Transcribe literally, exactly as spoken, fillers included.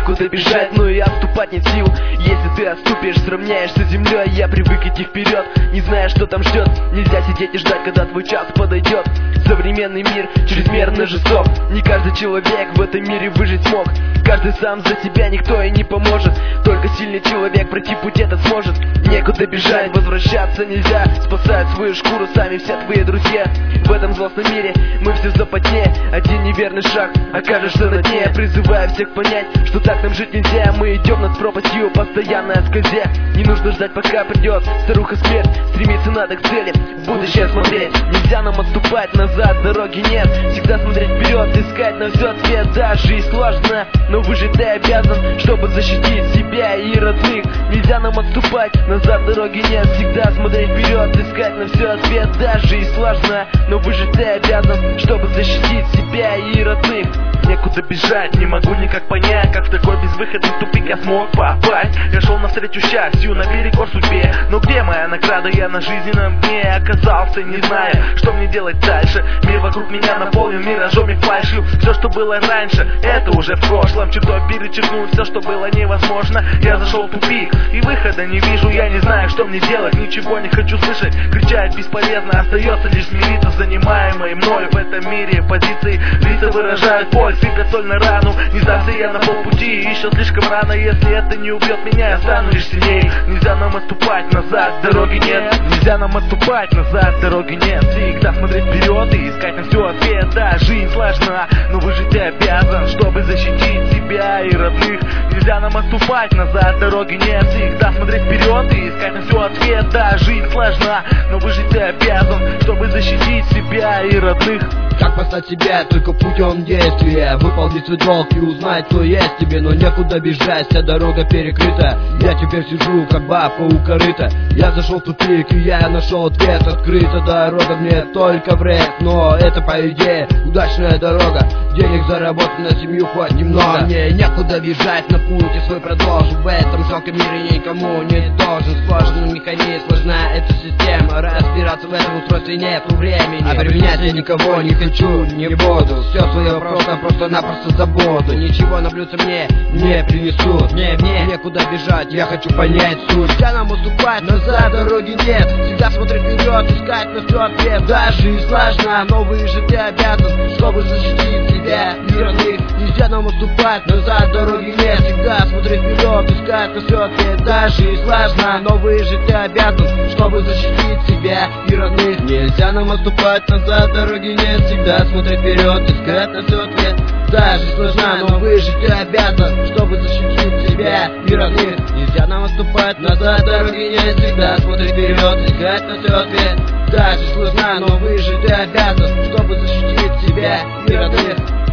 некуда бежать, но и отступать нет сил. Если ты отступишь, сравняешься с землей. Я привык идти вперед, не зная, что там ждет. Нельзя сидеть и ждать, когда твой час подойдет. Современный мир чрезмерно жесток. Не каждый человек в этом мире выжить смог. Каждый сам за себя, никто и не поможет. Только сильный человек пройти путь этот сможет. Некуда бежать, возвращаться нельзя. Спасают свою шкуру сами все твои друзья. В этом злостном мире мы все в западне. Один неверный шаг, окажешься на дне. Призываю всех понять, что так нам жить нельзя. Мы идем над пропастью, постоянно скользя. Не нужно ждать, пока придет старуха смерть. Стремиться надо к цели, в будущее смотреть. Нельзя нам отступать назад, дороги нет. Всегда смотреть вперед, искать на все ответ. Да, жизнь сложная, но выжить ты обязан, чтобы защитить себя и родных. Нельзя нам отступать назад, дороги нет. Всегда смотреть вперед, искать на все ответ. Да, жизнь сложная, но выжить ты обязан, чтобы защитить себя и родных. Некуда бежать, не могу никак понять, как в такой безвыходный тупик я смог попасть. Я шел навстречу счастью, наперекор судьбе. Но где моя награда, я на жизненном дне оказался, не зная, что мне делать дальше. Мир вокруг меня наполнен миражом и фальшью. Все, что было раньше, это уже в прошлом. Чертой перечеркнуть все, что было невозможно. Я зашел в тупик, и выхода не вижу. Я не знаю, что мне делать, ничего не хочу слышать. Кричать бесполезно, остается лишь смириться с занимаемой мною в этом мире позиции. Лица выражают боль, сыпят соль на рану. Не сдался я на полпути, еще слишком рано. Если это не убьет меня, я стану лишь сильнее. Нельзя нам отступать назад, дороги нет. Нельзя нам отступать назад, дороги нет. Всегда смотреть вперед и искать на все ответ. Да, жизнь сложна, но выжить ты обязан, чтобы защитить себя и родных. Нельзя нам отступать назад, дороги нет. Всегда смотреть вперед и искать на все ответ. Да, жизнь сложна, но выжить ты обязан, чтобы защитить себя и родных. Как послать себя только путем действия, выполнить свой долг и узнать, кто есть тебе. Но некуда бежать, вся дорога перекрыта. Я теперь сижу, как бабка у корыта. Я зашел в тупик, и я нашел ответ. Открыта дорога мне только вред. Но это, по идее, удачная дорога. Денег заработать на семью хоть немного. Мне некуда бежать, на пути свой продолжу. В этом жалком мире никому не должен. Сложный механизм, сложная эта система. Разбираться в этом устройстве нету времени. А применять я никого не хочу, не буду. Все свое просто, просто-напросто забуду. Ничего на блюдце мне не принесут. Мне, мне некуда бежать, я хочу понять суть. Нельзя нам уступать, назад дороги нет. Всегда смотреть вперед, искать на все ответ. Да, жизнь сложна, но выжить ты обязан, чтобы защитить себя и родных. Нельзя нам уступать, назад дороги нет. Всегда смотреть вперед, искать на все ответ. Да, жизнь сложна, но выжить ты обязан, чтобы защитить себя и родных. Нельзя нам отступать, назад дороги нет. Всегда смотреть вперед, искать на все ответ. Да, жизнь сложна, но выжить ты обязан, чтобы защитить себя и родных. Нельзя нам отступать, назад дороги нет. Всегда смотреть вперед, искать на все ответ. Да, жизнь сложна, но выжить ты обязан, чтобы защитить себя и родных.